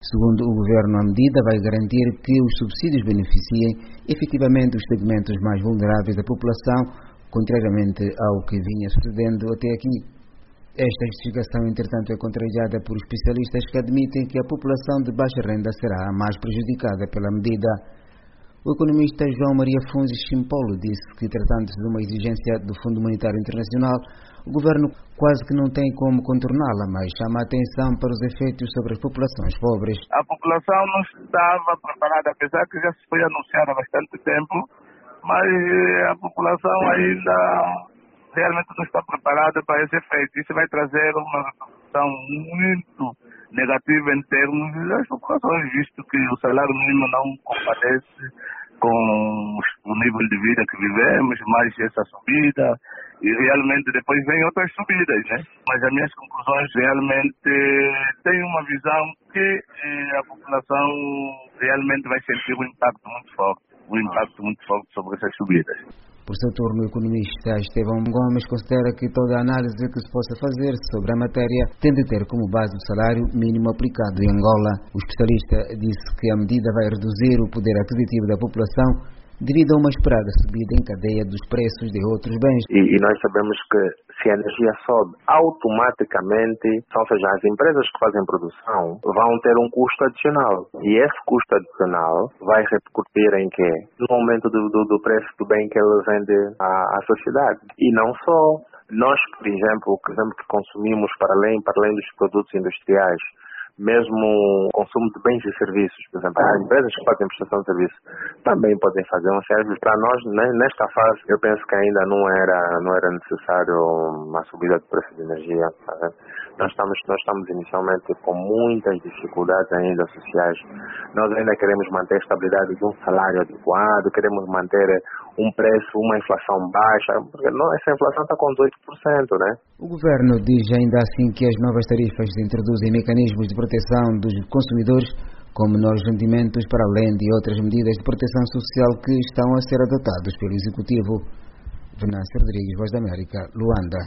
Segundo o Governo, a medida vai garantir que os subsídios beneficiem efetivamente os segmentos mais vulneráveis da população, contrariamente ao que vinha sucedendo até aqui. Esta justificação, entretanto, é contrariada por especialistas que admitem que a população de baixa renda será a mais prejudicada pela medida. O economista João Maria Funzi Chimpolo disse que, tratando-se de uma exigência do Fundo Monetário Internacional, o governo quase que não tem como contorná-la, mas chama a atenção para os efeitos sobre as populações pobres. A população não estava preparada, apesar que já se foi anunciado há bastante tempo, mas a população ainda realmente não está preparada para esse efeito. Isso vai trazer uma repercussão muito negativa em termos das populações, visto que o salário mínimo não compadece com o nível de vida que vivemos, mais essa subida, e realmente depois vem outras subidas, né? Mas as minhas conclusões realmente têm uma visão que a população realmente vai sentir um impacto muito forte sobre essas subidas. Por seu turno, o economista Estevão Gomes considera que toda a análise que se possa fazer sobre a matéria tem de ter como base o salário mínimo aplicado em Angola. O especialista disse que a medida vai reduzir o poder aquisitivo da população devido a uma esperada subida em cadeia dos preços de outros bens. E nós sabemos que se a energia sobe, automaticamente, ou seja, as empresas que fazem produção vão ter um custo adicional. E esse custo adicional vai repercutir em quê? No aumento do preço do bem que ele vende à sociedade. E não só. Nós, por exemplo, que consumimos para além dos produtos industriais, mesmo o consumo de bens e serviços, por exemplo, as empresas que fazem prestação de serviço também podem fazer um serviço. Para nós, nesta fase, eu penso que ainda não era necessário uma subida de preço de energia. Tá? Nós estamos inicialmente com muitas dificuldades ainda sociais. Nós ainda queremos manter a estabilidade de um salário adequado, queremos manter um preço, uma inflação baixa, porque essa inflação está com 18%, né? O governo diz ainda assim que as novas tarifas introduzem mecanismos de proteção dos consumidores, com menores rendimentos, para além de outras medidas de proteção social que estão a ser adotadas pelo Executivo. Venâncio Rodrigues, Voz da América, Luanda.